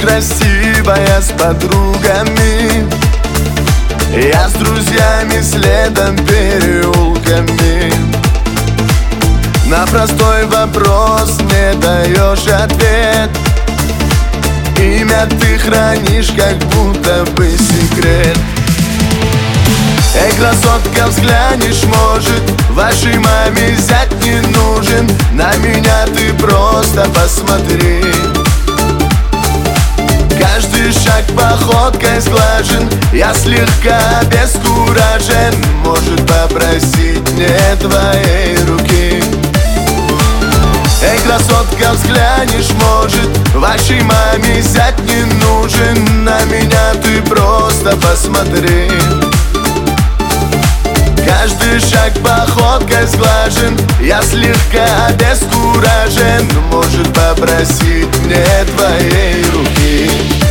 красивая с подругами, я с друзьями следом переулками. На простой вопрос не даешь ответ, имя ты хранишь, как будто бы секрет. Эй, красотка, взглянешь, может, вашей маме зять не нужен. На меня ты просто посмотри. Каждый шаг походкой сглажен, я слегка обескуражен. Может попросить мне твоей руки? Эй, красотка, взглянешь, может, вашей маме зять не нужен. На меня ты просто посмотри. Каждый шаг походкой сглажен, я слегка обескуражен. Может попросить мне твоей руки?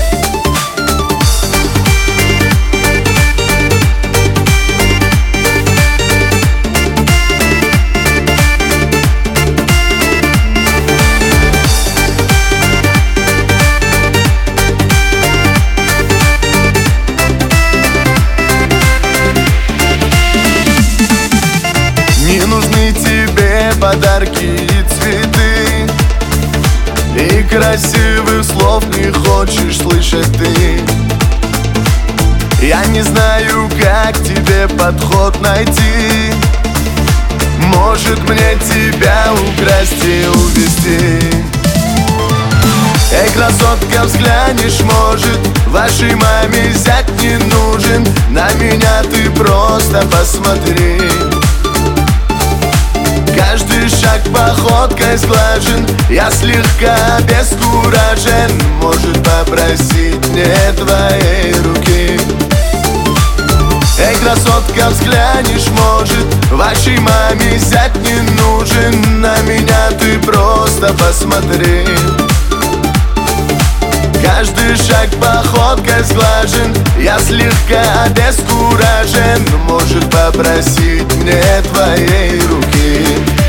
Не нужны тебе подарки и цветы, и красивых слов не хочешь слышать ты. Я не знаю, как тебе подход найти. Может мне тебя украсть и увезти? Эй, красотка, взглянешь, может, вашей маме зять не нужен. На меня ты просто посмотри. Каждый шаг походкой сглажен, я слегка обескуражен. Может попросить мне твоей руки? Эй, красотка, взглянешь, может, вашей маме зять не нужен. На меня ты просто посмотри. Каждый шаг походкой сглажен, я слегка обескуражен. Может попросить мне твоей руки?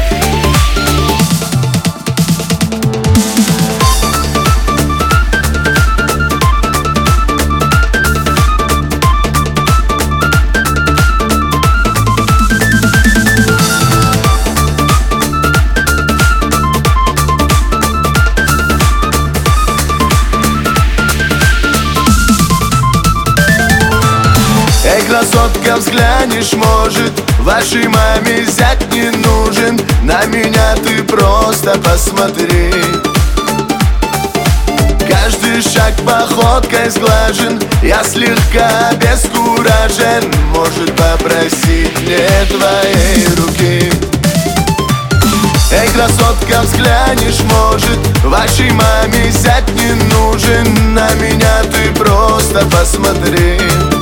Эй, красотка, взглянешь, может, вашей маме зять не нужен. На меня ты просто посмотри. Каждый шаг походкой сглажен, я слегка обескуражен. Может попросить мне твоей руки? Эй, красотка, взглянешь, может, вашей маме зять не нужен. На меня ты просто посмотри.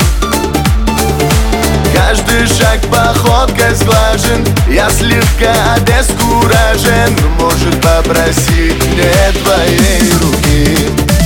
Каждый шаг походкой сглажен, я слегка обескуражен. Может попросить мне твоей руки?